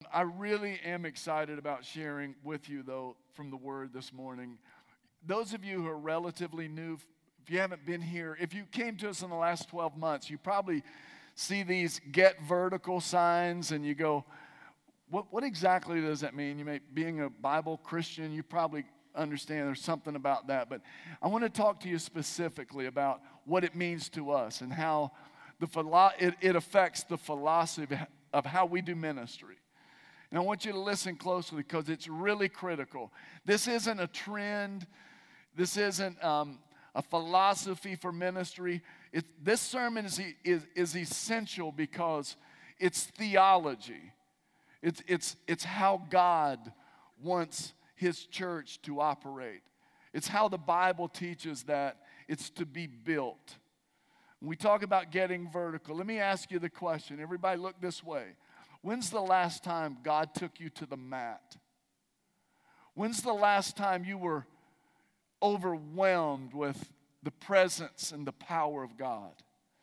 I really am excited about sharing with you, though, from the Word this morning. Those of you who are relatively new, if you haven't been here, if you came to us in the last 12 months, you probably see these Get Vertical signs, and you go, what exactly does that mean? Being a Bible Christian, you probably understand there's something about that. But I want to talk to you specifically about what it means to us and how it affects the philosophy of how we do ministry. And I want you to listen closely because it's really critical. This isn't a trend. This isn't a philosophy for ministry. This sermon is essential because it's theology. It's how God wants His church to operate. It's how the Bible teaches that it's to be built. When we talk about getting vertical, let me ask you the question. Everybody look this way. When's the last time God took you to the mat? When's the last time you were overwhelmed with the presence and the power of God?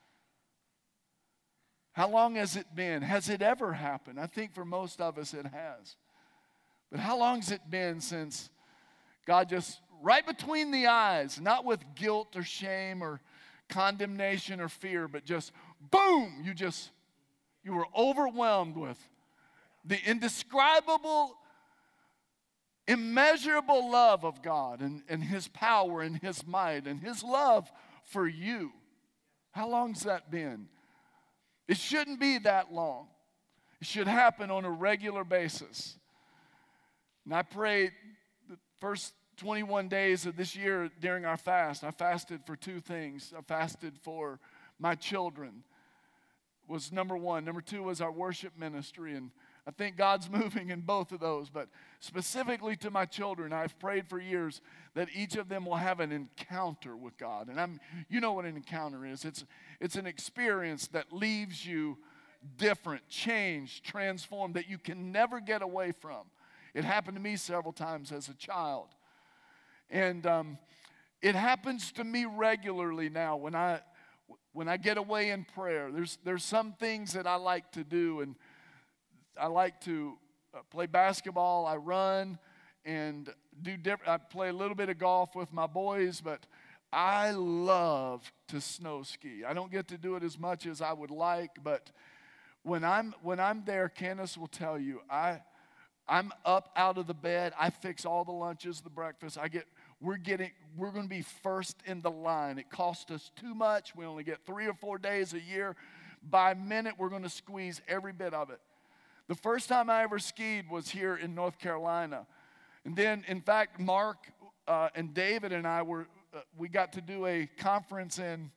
How long has it been? Has it ever happened? I think for most of us it has. But how long has it been since God just, right between the eyes, not with guilt or shame or condemnation or fear, but just, boom, you were overwhelmed with the indescribable, immeasurable love of God and His power and His might and His love for you. How long's that been? It shouldn't be that long. It should happen on a regular basis. And I prayed the first 21 days of this year during our fast. I fasted for two things. I fasted for my children, was number one. Number two was our worship ministry, and I think God's moving in both of those. But specifically to my children, I've prayed for years that each of them will have an encounter with God. And you know what an encounter is. It's an experience that leaves you different, changed, transformed, that you can never get away from. It happened to me several times as a child. And it happens to me regularly now when I get away in prayer. There's some things that I like to do, and I like to play basketball. I run and do different. I play a little bit of golf with my boys, but I love to snow ski. I don't get to do it as much as I would like, but when I'm there, Candace will tell you, I'm up out of the bed. I fix all the lunches, the breakfast. We're going to be first in the line. It costs us too much. We only get 3 or 4 days a year. By minute, we're going to squeeze every bit of it. The first time I ever skied was here in North Carolina. And then, in fact, Mark and David and I we got to do a conference in,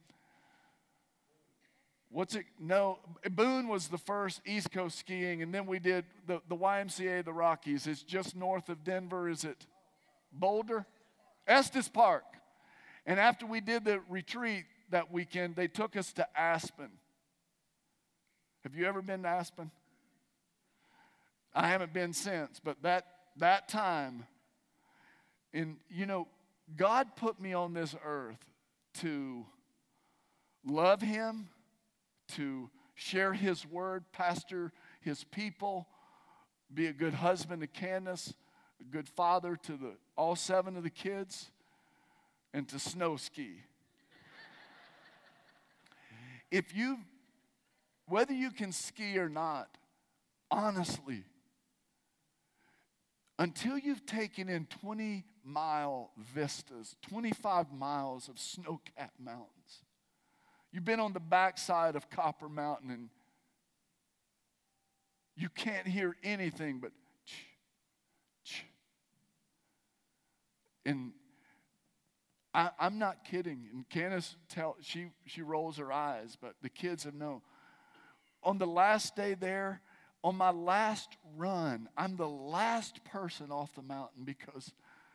Boone was the first East Coast skiing, and then we did the YMCA, the Rockies. It's just north of Denver. Is it Boulder? Estes Park. And after we did the retreat that weekend, they took us to Aspen. Have you ever been to Aspen? I haven't been since, but that time, God put me on this earth to love Him, to share His word, pastor His people, be a good husband to Candace, a good father to all 7 of the kids, and to snow ski. Whether you can ski or not, honestly, until you've taken in 20-mile vistas, 25 miles of snow-capped mountains, you've been on the backside of Copper Mountain and you can't hear anything but ch. And I'm not kidding. And Candace she rolls her eyes, but the kids have known. On the last day there, on my last run, I'm the last person off the mountain because,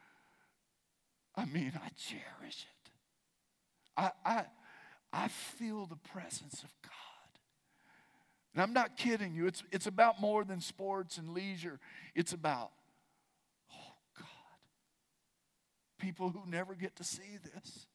I cherish it. I feel the presence of God. And I'm not kidding you. It's about more than sports and leisure. It's about, oh God, people who never get to see this.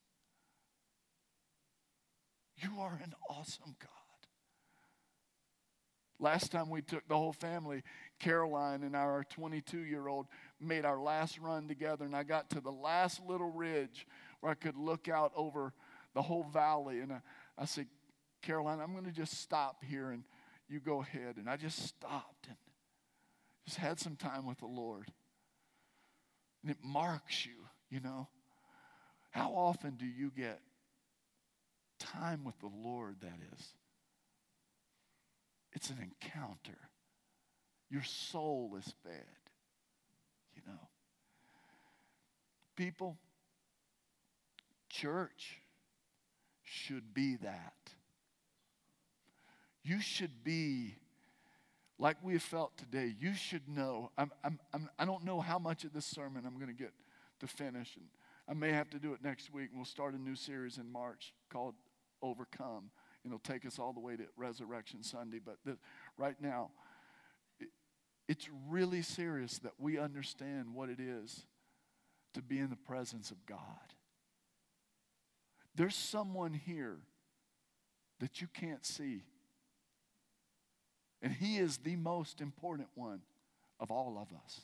You are an awesome God. Last time we took the whole family, Caroline and our 22-year-old made our last run together, and I got to the last little ridge where I could look out over the whole valley, and I said, Caroline, I'm going to just stop here, and you go ahead. And I just stopped and just had some time with the Lord. And it marks you, you know. How often do you get time with the Lord, that is? It's an encounter. Your soul is fed, you know. People, church should be that. You should be like we have felt today. You should know. I don't know how much of this sermon I'm going to get to finish, and I may have to do it next week. We'll start a new series in March called Overcome. It'll take us all the way to Resurrection Sunday. But right now, it's really serious that we understand what it is to be in the presence of God. There's someone here that you can't see. And he is the most important one of all of us.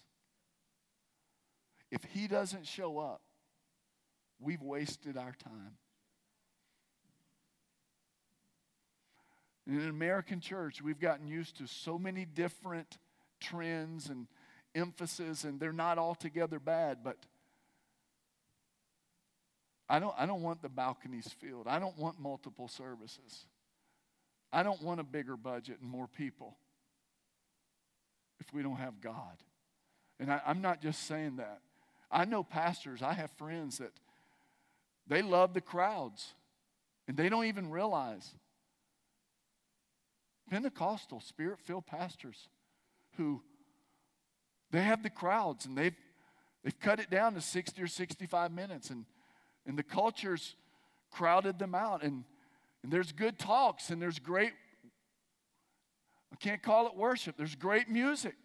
If he doesn't show up, we've wasted our time. In an American church, we've gotten used to so many different trends and emphasis, and they're not altogether bad, but I don't want the balconies filled. I don't want multiple services. I don't want a bigger budget and more people if we don't have God. And I'm not just saying that. I know pastors, I have friends that they love the crowds, and they don't even realize. Pentecostal, Spirit-filled pastors who they have the crowds, and they've cut it down to 60 or 65 minutes, and the culture's crowded them out, and there's good talks, and there's great, I can't call it worship, there's great music.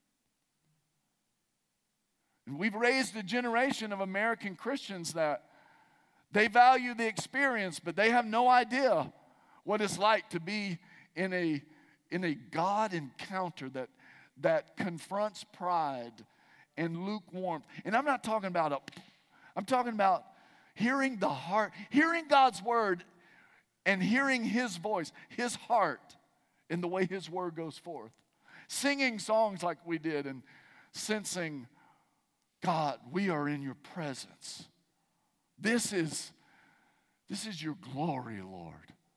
And we've raised a generation of American Christians that they value the experience, but they have no idea what it's like to be in a God encounter that confronts pride and lukewarmth. And I'm not talking about I'm talking about hearing the heart, hearing God's word and hearing his voice, his heart in the way his word goes forth. Singing songs like we did and sensing, God, we are in your presence. This is your glory, Lord.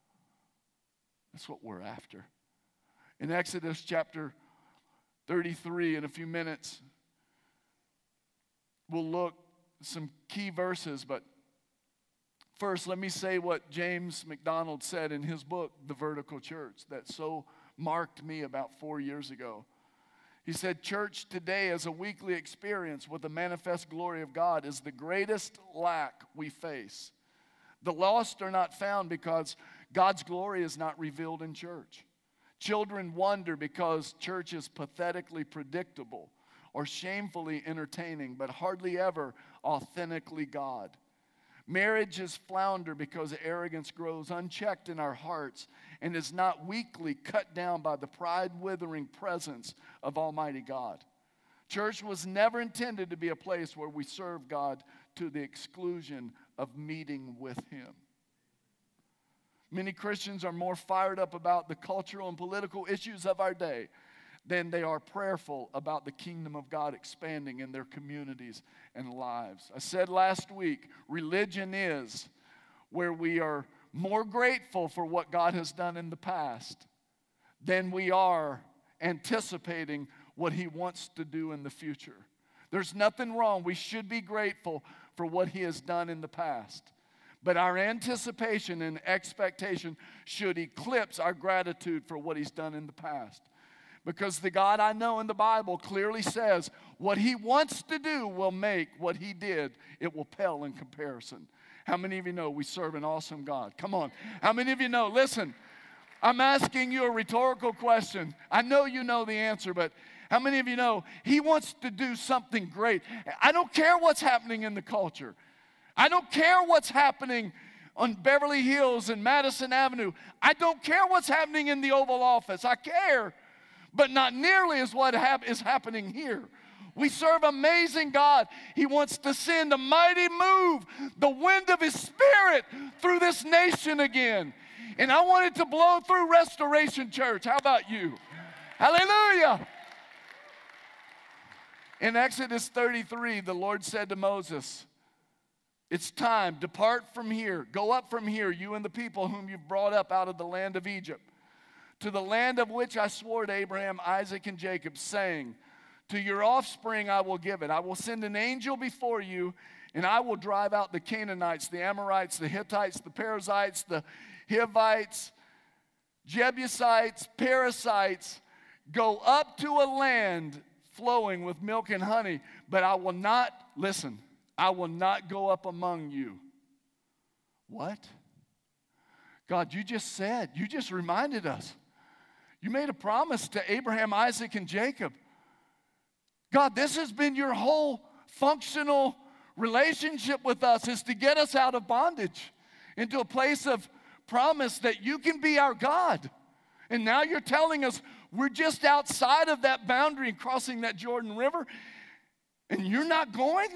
That's what we're after. In Exodus chapter 33, in a few minutes, we'll look at some key verses, but first, let me say what James MacDonald said in his book, The Vertical Church, that so marked me about 4 years ago. He said, church today as a weekly experience with the manifest glory of God is the greatest lack we face. The lost are not found because God's glory is not revealed in church. Children wonder because church is pathetically predictable or shamefully entertaining, but hardly ever authentically God. Marriages flounder because arrogance grows unchecked in our hearts and is not weakly cut down by the pride-withering presence of Almighty God. Church was never intended to be a place where we serve God to the exclusion of meeting with Him. Many Christians are more fired up about the cultural and political issues of our day than they are prayerful about the kingdom of God expanding in their communities and lives. I said last week, religion is where we are more grateful for what God has done in the past than we are anticipating what He wants to do in the future. There's nothing wrong. We should be grateful for what He has done in the past. But our anticipation and expectation should eclipse our gratitude for what He's done in the past. Because the God I know in the Bible clearly says what He wants to do will make what He did, it will pale in comparison. How many of you know we serve an awesome God? Come on. How many of you know? Listen, I'm asking you a rhetorical question. I know you know the answer, but how many of you know He wants to do something great? I don't care what's happening in the culture. I don't care what's happening on Beverly Hills and Madison Avenue. I don't care what's happening in the Oval Office. I care but not nearly as what is happening here. We serve an amazing God. He wants to send a mighty move, the wind of His Spirit through this nation again. And I want it to blow through Restoration Church. How about you? Hallelujah. In Exodus 33, the Lord said to Moses, it's time, depart from here, go up from here, you and the people whom you've brought up out of the land of Egypt, to the land of which I swore to Abraham, Isaac, and Jacob, saying, to your offspring I will give it. I will send an angel before you, and I will drive out the Canaanites, the Amorites, the Hittites, the Perizzites, the Hivites, Jebusites, Perizzites. Go up to a land flowing with milk and honey, but I will not, listen, I will not go up among you. What? God, you just reminded us. You made a promise to Abraham, Isaac, and Jacob. God, this has been your whole functional relationship with us, is to get us out of bondage into a place of promise that you can be our God. And now you're telling us we're just outside of that boundary and crossing that Jordan River, and you're not going?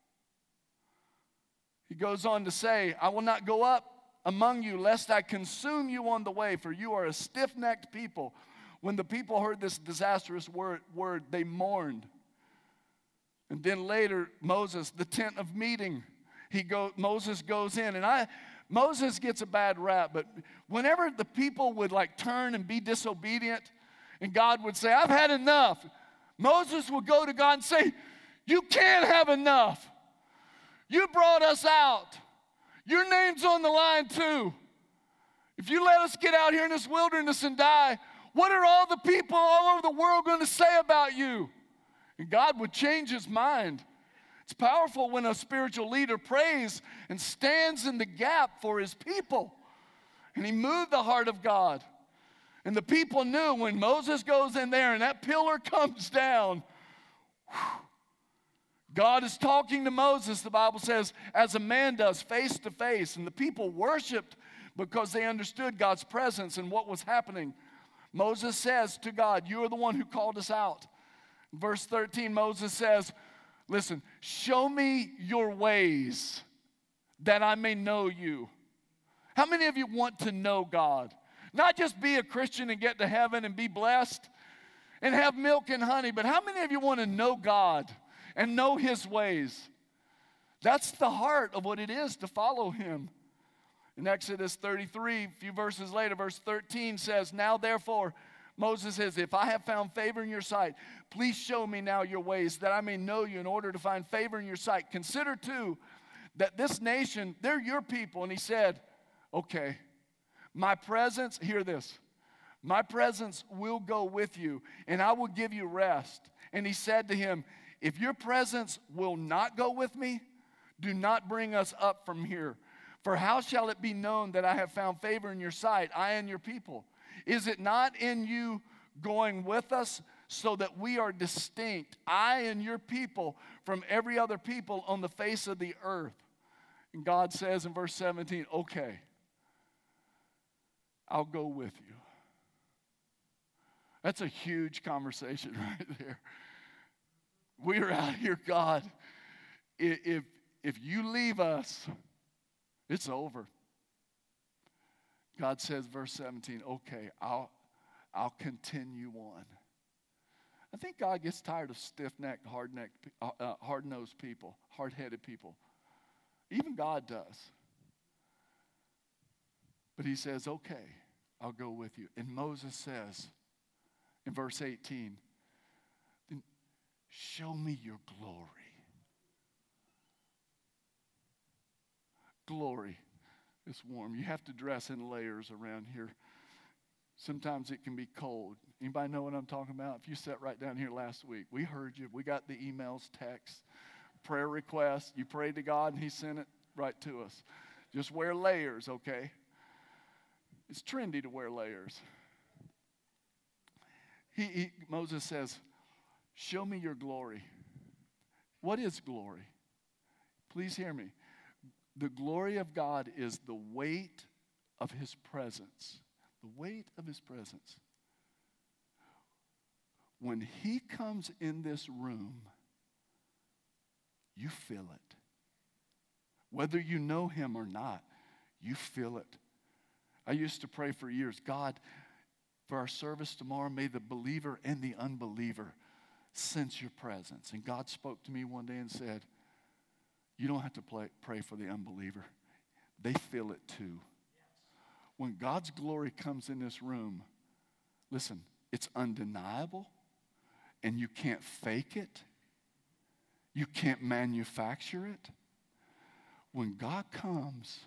He goes on to say, I will not go up among you lest I consume you on the way, for you are a stiff-necked people. When the people heard this disastrous word, they mourned. And then later, Moses, the tent of meeting, Moses goes in. And Moses gets a bad rap, but whenever the people would turn and be disobedient, and God would say, I've had enough, Moses would go to God and say, you can't have enough. You brought us out. Your name's on the line too. If you let us get out here in this wilderness and die, what are all the people all over the world going to say about you? And God would change his mind. It's powerful when a spiritual leader prays and stands in the gap for his people. And he moved the heart of God. And the people knew when Moses goes in there and that pillar comes down, God is talking to Moses, the Bible says, as a man does, face to face. And the people worshiped because they understood God's presence and what was happening. Moses says to God, you are the one who called us out. Verse 13, Moses says, listen, show me your ways that I may know you. How many of you want to know God? Not just be a Christian and get to heaven and be blessed and have milk and honey, but how many of you want to know God and know his ways? That's the heart of what it is to follow him. In Exodus 33, a few verses later, verse 13 says, now therefore, Moses says, if I have found favor in your sight, please show me now your ways that I may know you in order to find favor in your sight. Consider too that this nation, they're your people. And he said, okay, my presence, hear this, my presence will go with you and I will give you rest. And he said to him, if your presence will not go with me, do not bring us up from here. For how shall it be known that I have found favor in your sight, I and your people? Is it not in you going with us so that we are distinct, I and your people, from every other people on the face of the earth? And God says in verse 17, okay, I'll go with you. That's a huge conversation right there. We are out here, God. If you leave us, it's over. God says, verse 17, okay, I'll continue on. I think God gets tired of stiff-necked, hard-nosed people, hard-headed people. Even God does. But he says, okay, I'll go with you. And Moses says in verse 18, then show me your glory. Glory. It's warm. You have to dress in layers around here. Sometimes it can be cold. Anybody know what I'm talking about? If you sat right down here last week, we heard you. We got the emails, texts, prayer requests. You prayed to God and he sent it right to us. Just wear layers, okay? It's trendy to wear layers. Moses says, show me your glory. What is glory? Please hear me. The glory of God is the weight of his presence. The weight of his presence. when he comes in this room, you feel it. Whether you know him or not, you feel it. I used to pray for years, God, for our service tomorrow, may the believer and the unbeliever sense your presence. And God spoke to me one day and said, you don't have to pray for the unbeliever. They feel it too. When God's glory comes in this room, listen, it's undeniable, and you can't fake it. You can't manufacture it. When God comes,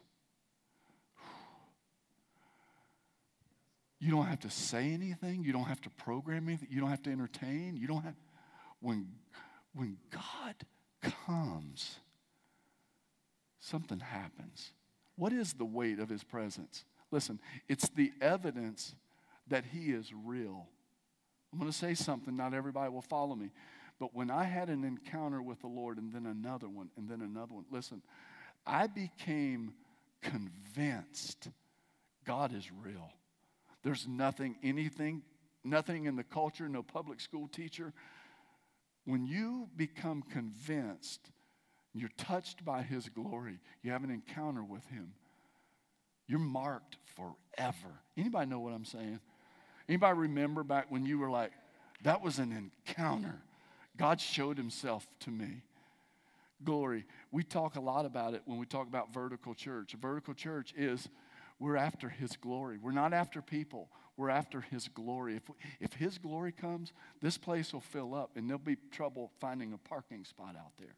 you don't have to say anything. You don't have to program anything. You don't have to entertain. You don't have. When God comes, something happens. What is the weight of his presence? Listen, it's the evidence that he is real. I'm going to say something, not everybody will follow me. But when I had an encounter with the Lord and then another one and then another one, listen, I became convinced God is real. There's nothing in the culture, no public school teacher. When you become convinced, you're touched by his glory, you have an encounter with him, you're marked forever. Anybody know what I'm saying? Anybody remember back when you were like, that was an encounter? God showed himself to me. Glory. We talk a lot about it when we talk about vertical church. Vertical church is we're after his glory. We're not after people. We're after his glory. If his glory comes, this place will fill up and there'll be trouble finding a parking spot out there.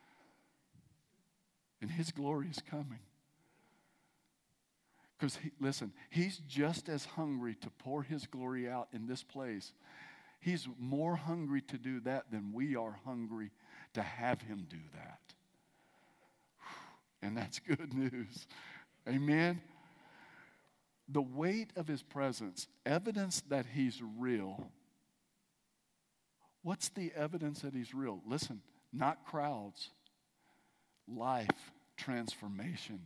And his glory is coming. Because, listen, he's just as hungry to pour his glory out in this place. He's more hungry to do that than we are hungry to have him do that. And that's good news. Amen? The weight of his presence, evidence that he's real. What's the evidence that he's real? Listen, not crowds. Life transformation.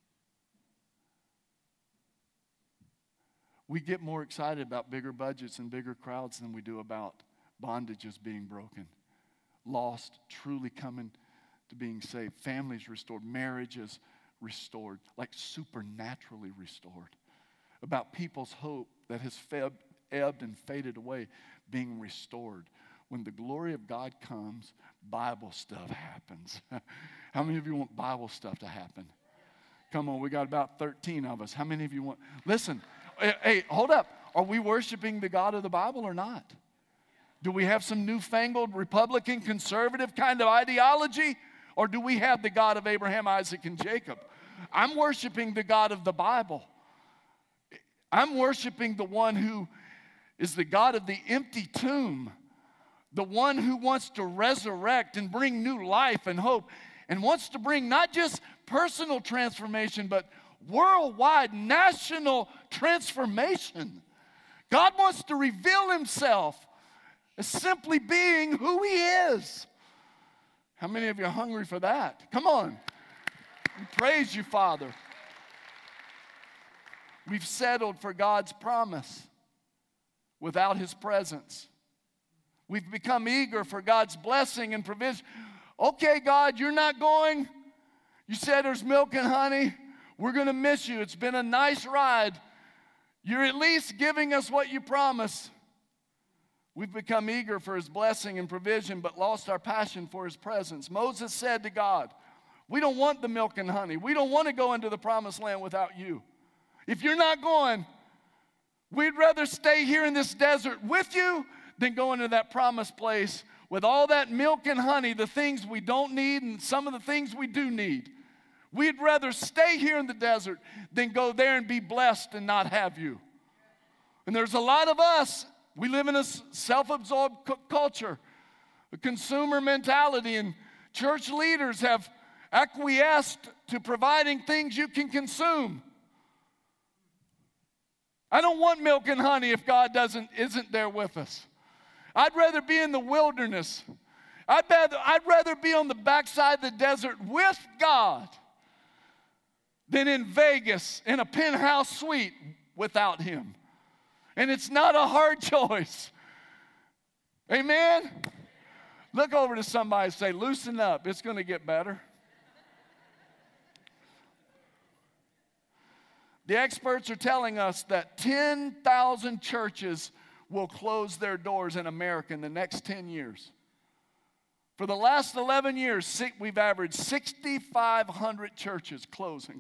We get more excited about bigger budgets and bigger crowds than we do about bondages being broken, lost, truly coming to being saved, families restored, marriages restored, like supernaturally restored, about people's hope that has ebbed and faded away being restored. When the glory of God comes, Bible stuff happens. How many of you want Bible stuff to happen? Come on, we got about 13 of us. How many of you want? Listen. Hey, hold up. Are we worshiping the God of the Bible or not? Do we have some newfangled Republican conservative kind of ideology? Or do we have the God of Abraham, Isaac, and Jacob? I'm worshiping the God of the Bible. I'm worshiping the one who is the God of the empty tomb, the one who wants to resurrect and bring new life and hope, and wants to bring not just personal transformation, but worldwide, national transformation. God wants to reveal himself as simply being who he is. How many of you are hungry for that? Come on. We praise you, Father. We've settled for God's promise without his presence. We've become eager for God's blessing and provision. Okay, God, you're not going. You said there's milk and honey. We're going to miss you. It's been a nice ride. You're at least giving us what you promised. We've become eager for his blessing and provision, but lost our passion for his presence. Moses said to God, we don't want the milk and honey. We don't want to go into the promised land without you. If you're not going, we'd rather stay here in this desert with you than go into that promised place with all that milk and honey, the things we don't need and some of the things we do need. We'd rather stay here in the desert than go there and be blessed and not have you. And there's a lot of us, we live in a self-absorbed culture, a consumer mentality, and church leaders have acquiesced to providing things you can consume. I don't want milk and honey if God isn't there with us. I'd rather be in the wilderness. I'd rather be on the backside of the desert with God than in Vegas in a penthouse suite without him. And it's not a hard choice. Amen? Look over to somebody and say, loosen up. It's going to get better. The experts are telling us that 10,000 churches will close their doors in America in the next 10 years. For the last 11 years, we've averaged 6,500 churches closing.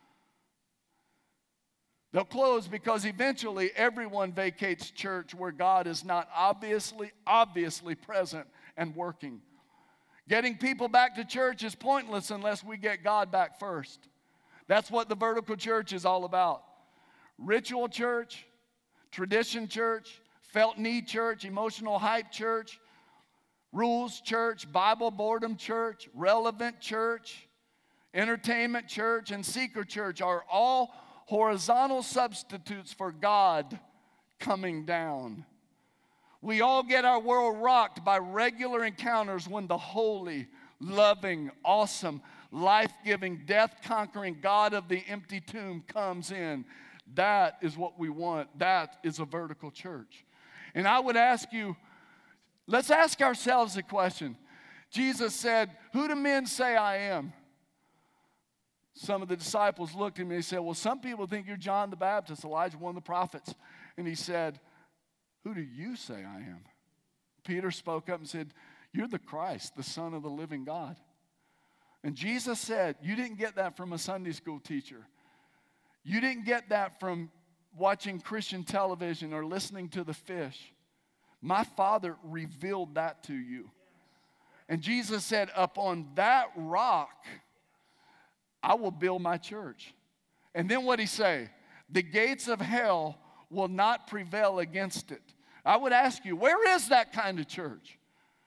They'll close because eventually everyone vacates church where God is not obviously present and working. Getting people back to church is pointless unless we get God back first. That's what the vertical church is all about. Ritual church, tradition church, felt need church, emotional hype church, rules church, Bible boredom church, relevant church, entertainment church, and seeker church are all horizontal substitutes for God coming down. We all get our world rocked by regular encounters when the holy, loving, awesome, life-giving, death-conquering God of the empty tomb comes in. That is what we want. That is a vertical church. And I would ask you, let's ask ourselves a question. Jesus said, "Who do men say I am?" Some of the disciples looked at me and said, "Well, some people think you're John the Baptist, Elijah, one of the prophets." And he said, "Who do you say I am?" Peter spoke up and said, "You're the Christ, the Son of the living God." And Jesus said, "You didn't get that from a Sunday school teacher. You didn't get that from watching Christian television or listening to the fish. My Father revealed that to you." And Jesus said, "Upon that rock, I will build my church." And then what did he say? "The gates of hell will not prevail against it." I would ask you, where is that kind of church?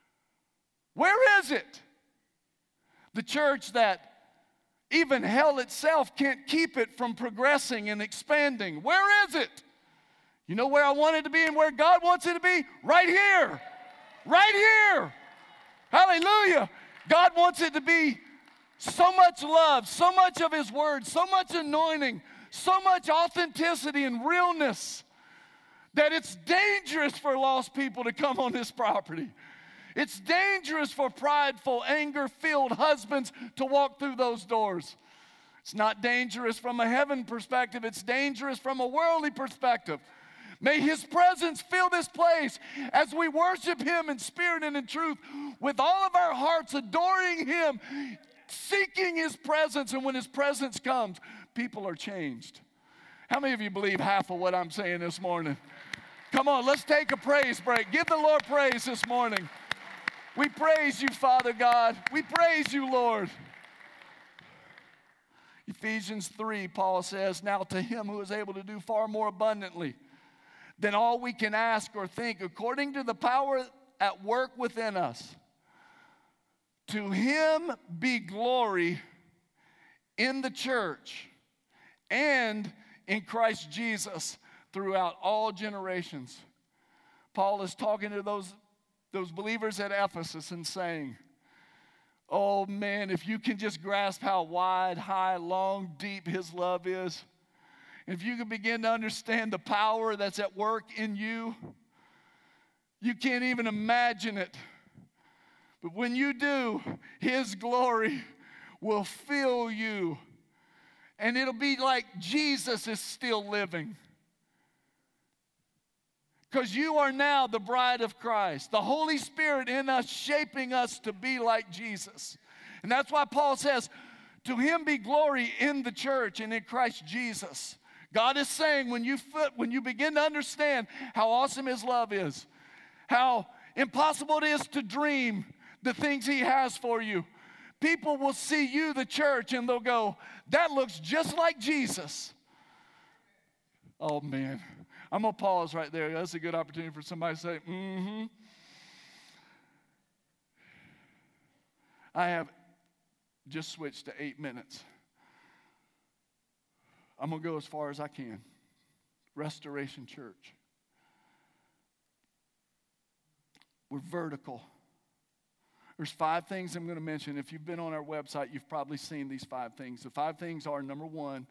Where is it? The church that even hell itself can't keep it from progressing and expanding. Where is it? You know where I want it to be and where God wants it to be? Right here. Right here. Hallelujah. God wants it to be so much love, so much of His Word, so much anointing, so much authenticity and realness that it's dangerous for lost people to come on this property. It's dangerous for prideful, anger-filled husbands to walk through those doors. It's not dangerous from a heaven perspective. It's dangerous from a worldly perspective. May His presence fill this place as we worship Him in spirit and in truth with all of our hearts, adoring Him, seeking His presence. And when His presence comes, people are changed. How many of you believe half of what I'm saying this morning? Come on, let's take a praise break. Give the Lord praise this morning. We praise you, Father God. We praise you, Lord. Ephesians 3, Paul says, "Now to Him who is able to do far more abundantly than all we can ask or think, according to the power at work within us, to Him be glory in the church and in Christ Jesus throughout all generations." Paul is talking to those believers at Ephesus and saying, oh man, if you can just grasp how wide, high, long, deep His love is, if you can begin to understand the power that's at work in you, you can't even imagine it. But when you do, His glory will fill you. And it'll be like Jesus is still living. Because you are now the bride of Christ. The Holy Spirit in us, shaping us to be like Jesus. And that's why Paul says, to Him be glory in the church and in Christ Jesus. God is saying when you begin to understand how awesome His love is, how impossible it is to dream the things He has for you, people will see you, the church, and they'll go, that looks just like Jesus. Oh man. I'm going to pause right there. That's a good opportunity for somebody to say, I have just switched to 8 minutes. I'm going to go as far as I can. Restoration Church. We're vertical. There's 5 things I'm going to mention. If you've been on our website, you've probably seen these 5 things. The 5 things are, number 1,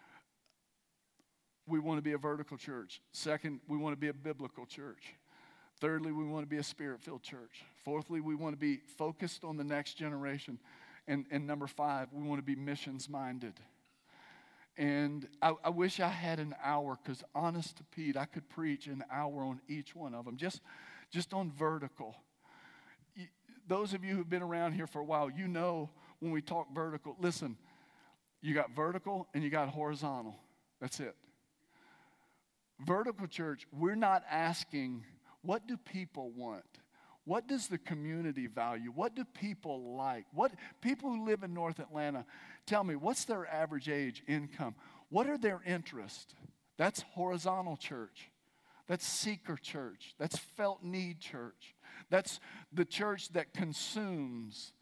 we want to be a vertical church. Second, we want to be a biblical church. Thirdly, we want to be a Spirit-filled church. Fourthly, we want to be focused on the next generation. And number 5, we want to be missions-minded. And I wish I had an hour, because honest to Pete, I could preach an hour on each one of them, just on vertical. Those of you who've been around here for a while, you know when we talk vertical, listen, you got vertical and you got horizontal. That's it. Vertical church, we're not asking, what do people want? What does the community value? What do people like? What people who live in North Atlanta, tell me, what's their average age, income? What are their interests? That's horizontal church. That's seeker church. That's felt need church. That's the church that consumes.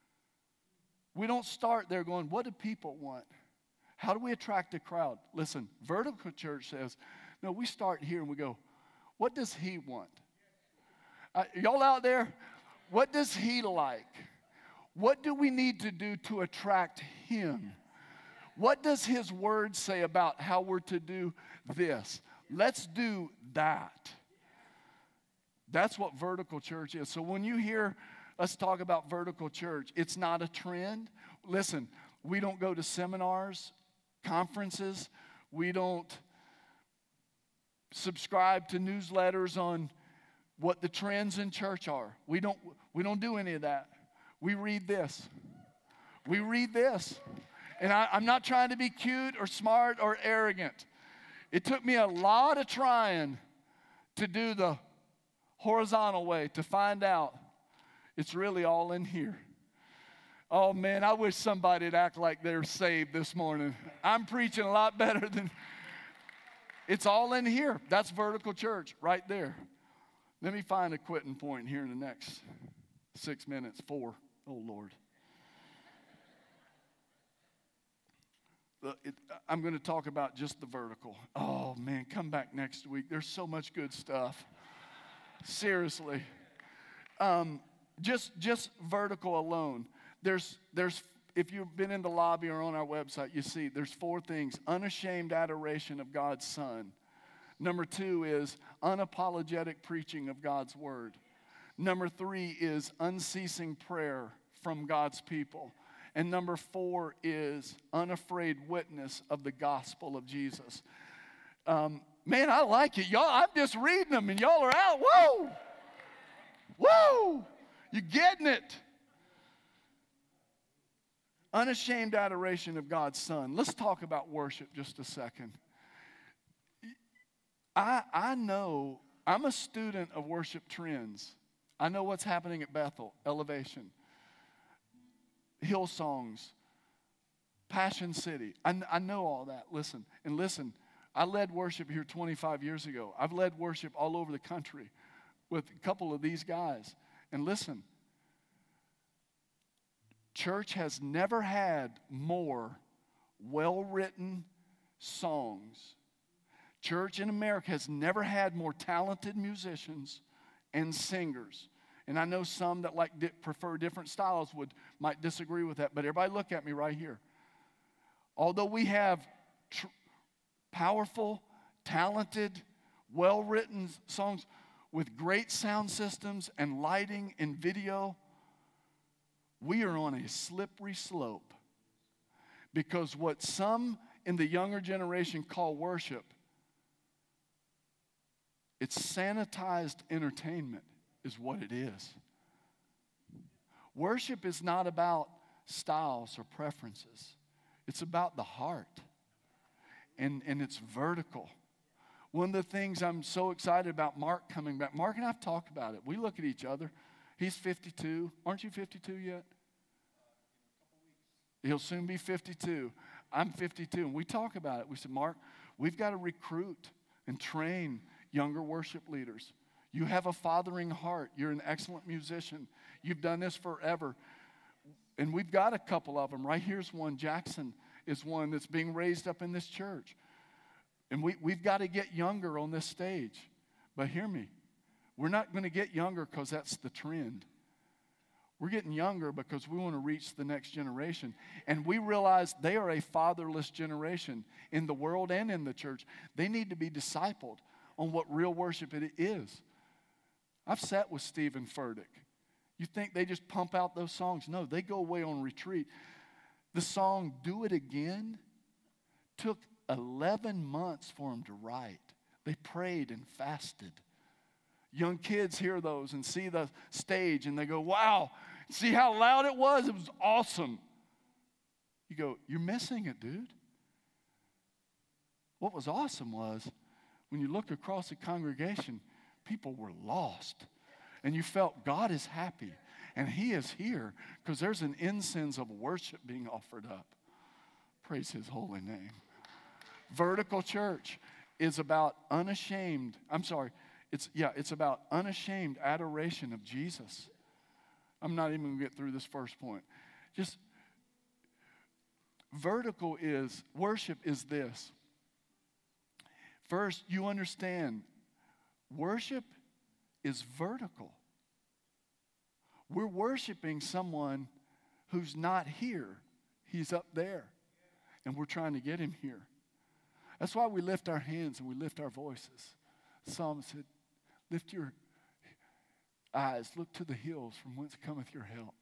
We don't start there going, what do people want? How do we attract a crowd? Listen, vertical church says, no, we start here and we go, what does he want? Y'all out there, what does he like? What do we need to do to attract him? What does his word say about how we're to do this? Let's do that. That's what vertical church is. So when you hear us talk about vertical church, it's not a trend. Listen, we don't go to seminars, conferences. We don't subscribe to newsletters on what the trends in church are. We don't do any of that. We read this. We read this. And I'm not trying to be cute or smart or arrogant. It took me a lot of trying to do the horizontal way to find out it's really all in here. Oh man, I wish somebody'd act like they're saved this morning. I'm preaching a lot better than, it's all in here. That's vertical church right there. Let me find a quitting point here in the next 6 minutes. 4. Oh, Lord. I'm going to talk about just the vertical. Oh, man, come back next week. There's so much good stuff. Seriously. Just vertical alone. There's if you've been in the lobby or on our website, you see there's 4 things. Unashamed adoration of God's Son. Number 2 is unapologetic preaching of God's word. Number 3 is unceasing prayer from God's people. And number 4 is unafraid witness of the gospel of Jesus. Man, I like it. Y'all, I'm just reading them and y'all are out. Whoa! Whoa! You're getting it. Unashamed adoration of God's Son. Let's talk about worship just a second. I know, I'm a student of worship trends. I know what's happening at Bethel, Elevation, Hillsongs, Passion City. I know all that. Listen, I led worship here 25 years ago. I've led worship all over the country with a couple of these guys. And listen, church has never had more well-written songs. Church in America has never had more talented musicians and singers. And I know some that prefer different styles might disagree with that, but everybody look at me right here. Although we have powerful, talented, well-written songs with great sound systems and lighting and video, we are on a slippery slope. Because what some in the younger generation call worship, it's sanitized entertainment is what it is. Worship is not about styles or preferences. It's about the heart. And it's vertical. One of the things I'm so excited about Mark coming back. Mark and I have talked about it. We look at each other. He's 52. Aren't you 52 yet? He'll soon be 52. I'm 52. And we talk about it. We said, Mark, we've got to recruit and train younger worship leaders. You have a fathering heart. You're an excellent musician. You've done this forever. And we've got a couple of them. Right here's one. Jackson is one that's being raised up in this church. And we've got to get younger on this stage. But hear me. We're not going to get younger because that's the trend. We're getting younger because we want to reach the next generation. And we realize they are a fatherless generation in the world and in the church. They need to be discipled on what real worship it is. I've sat with Stephen Furtick. You think they just pump out those songs? No, they go away on retreat. The song Do It Again took 11 months for them to write. They prayed and fasted. Young kids hear those and see the stage and they go, wow, see how loud it was? It was awesome. You go, you're missing it, dude. What was awesome was when you look across the congregation, people were lost. And you felt God is happy and He is here because there's an incense of worship being offered up. Praise His holy name. Vertical church is about it's about unashamed adoration of Jesus. I'm not even going to get through this first point. Just worship is this. First, you understand, worship is vertical. We're worshiping someone who's not here. He's up there. And we're trying to get Him here. That's why we lift our hands and we lift our voices. Psalm said, lift your eyes, look to the hills from whence cometh your help.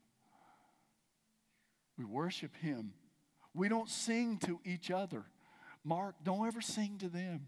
We worship Him. We don't sing to each other. Mark, don't ever sing to them.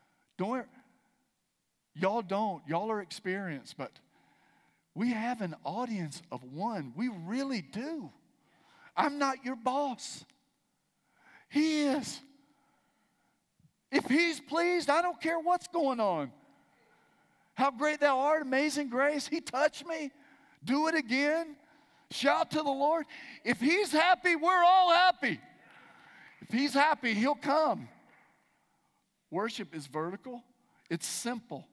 Y'all are experienced, but we have an audience of one. We really do. I'm not your boss. He is. If He's pleased, I don't care what's going on. How great thou art, amazing grace. He touched me. Do it again. Shout to the Lord. If He's happy, we're all happy. If He's happy, He'll come. Worship is vertical. It's simple.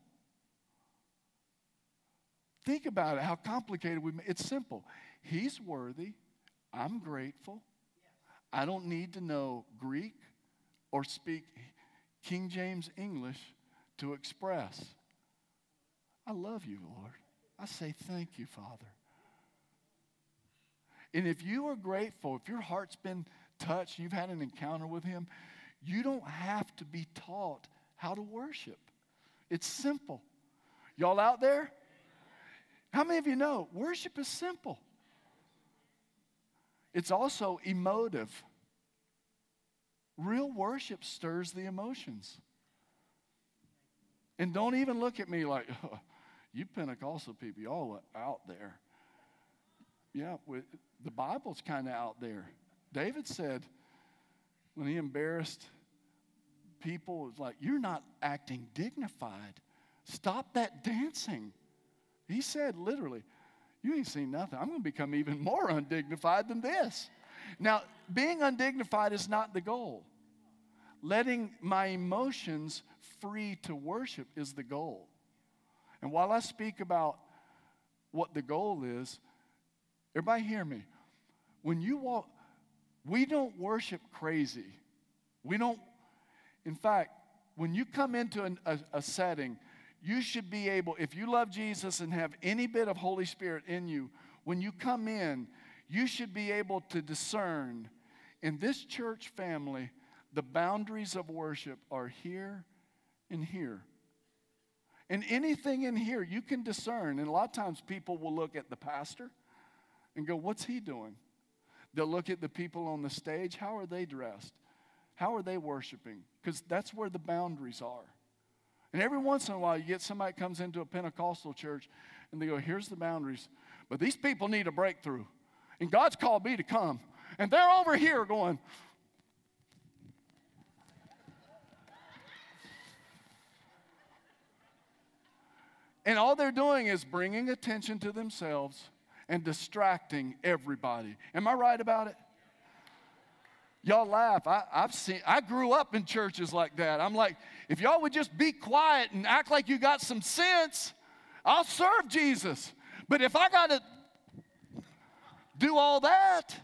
Think about it, how complicated it's simple. He's worthy. I'm grateful. I don't need to know Greek or speak King James English to express. I love you, Lord. I say thank you, Father. And if you are grateful, if your heart's been touched, you've had an encounter with Him, you don't have to be taught how to worship. It's simple. Y'all out there? How many of you know worship is simple? It's also emotive. Real worship stirs the emotions. And don't even look at me like, oh, you Pentecostal people, y'all are out there. Yeah, the Bible's kind of out there. David said when he embarrassed people, it was like, you're not acting dignified. Stop that dancing. He said literally, you ain't seen nothing. I'm going to become even more undignified than this. Now, being undignified is not the goal. Letting my emotions free to worship is the goal. And while I speak about what the goal is, everybody hear me. When you walk, we don't worship crazy. In fact, when you come into a setting, you should be able, if you love Jesus and have any bit of Holy Spirit in you, when you come in, you should be able to discern in this church family, the boundaries of worship are here and here. And anything in here you can discern. And a lot of times people will look at the pastor and go, what's he doing? They'll look at the people on the stage. How are they dressed? How are they worshiping? Because that's where the boundaries are. And every once in a while, you get somebody that comes into a Pentecostal church, and they go, here's the boundaries. But these people need a breakthrough. And God's called me to come. And they're over here going. And all they're doing is bringing attention to themselves and distracting everybody. Am I right about it? Y'all laugh. I grew up in churches like that. I'm like, if y'all would just be quiet and act like you got some sense, I'll serve Jesus. But if I got to do all that,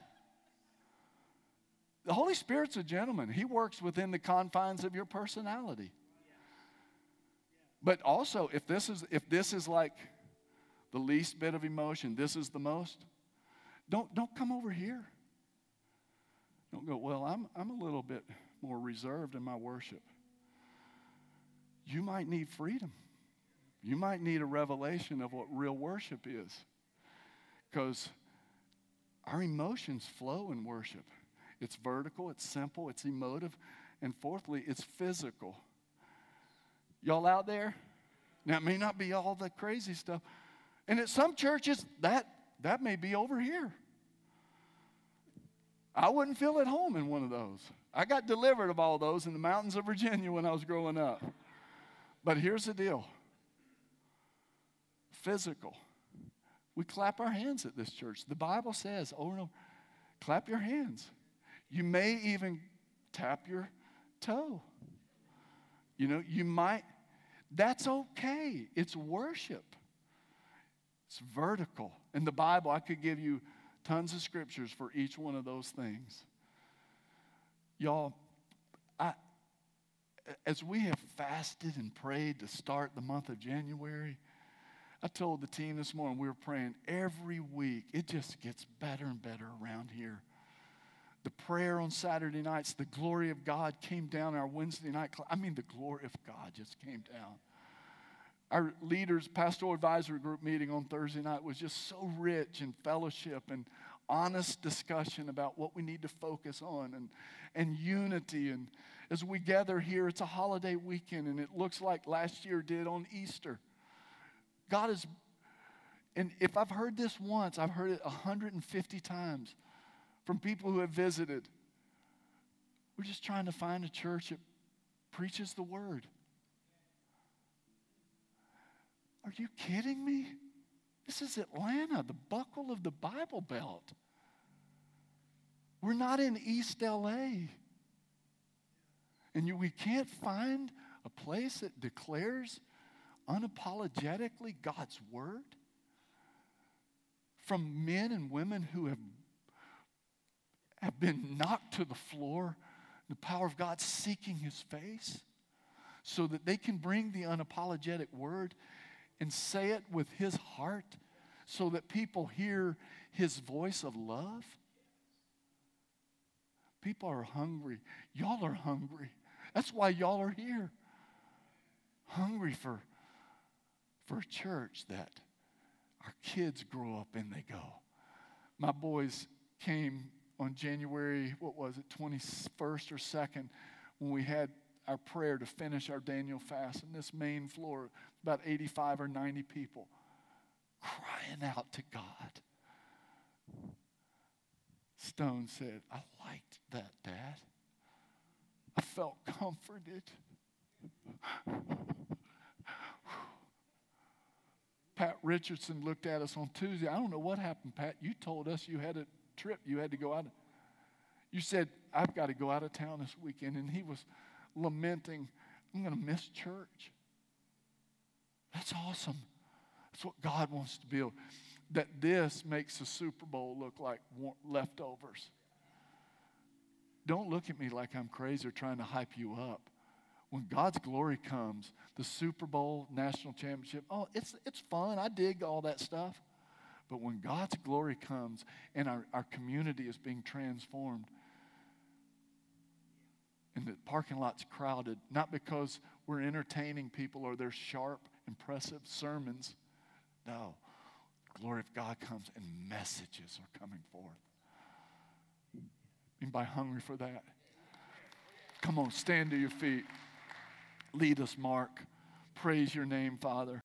the Holy Spirit's a gentleman. He works within the confines of your personality. But also, if this is like the least bit of emotion, this is the most, don't come over here. Don't go, well, I'm a little bit more reserved in my worship. You might need freedom. You might need a revelation of what real worship is, because our emotions flow in worship. It's vertical, it's simple, it's emotive, and fourthly, it's physical. Y'all out there? Now, it may not be all the crazy stuff. And at some churches, that may be over here. I wouldn't feel at home in one of those. I got delivered of all those in the mountains of Virginia when I was growing up. But here's the deal. Physical. We clap our hands at this church. The Bible says, oh no, clap your hands. You may even tap your toe. You know, you might. That's okay. It's worship. It's vertical. In the Bible, I could give you tons of scriptures for each one of those things. Y'all, as we have fasted and prayed to start the month of January, I told the team this morning, we were praying every week. It just gets better and better around here. The prayer on Saturday nights, the glory of God came down our Wednesday night. The glory of God just came down. Our leaders' pastoral advisory group meeting on Thursday night was just so rich in fellowship and honest discussion about what we need to focus on and unity. And as we gather here, it's a holiday weekend, and it looks like last year did on Easter. God is, and if I've heard this once, I've heard it 150 times from people who have visited. We're just trying to find a church that preaches the word. Are you kidding me? This is Atlanta, the buckle of the Bible Belt. We're not in East LA. And we can't find a place that declares unapologetically God's word from men and women who have been knocked to the floor, the power of God seeking his face, so that they can bring the unapologetic word and say it with his heart so that people hear his voice of love. People are hungry. Y'all are hungry. That's why y'all are here. Hungry for a church that our kids grow up and they go. My boys came on January, 21st or 2nd, when we had our prayer to finish our Daniel fast. And this main floor, about 85 or 90 people crying out to God. Stone said, I liked that, Dad. I felt comforted. Pat Richardson looked at us on Tuesday. I don't know what happened, Pat. You told us you had a trip. You had to go out. You said, I've got to go out of town this weekend. And he was lamenting, I'm going to miss church. That's awesome. That's what God wants to build. That this makes the Super Bowl look like leftovers. Don't look at me like I'm crazy or trying to hype you up. When God's glory comes, the Super Bowl, national championship, it's fun. I dig all that stuff. But when God's glory comes and our community is being transformed, and the parking lot's crowded, not because we're entertaining people or they're sharp, impressive sermons. No, the glory of God comes and messages are coming forth. Anybody hungry for that? Come on, stand to your feet. Lead us, Mark. Praise your name, Father.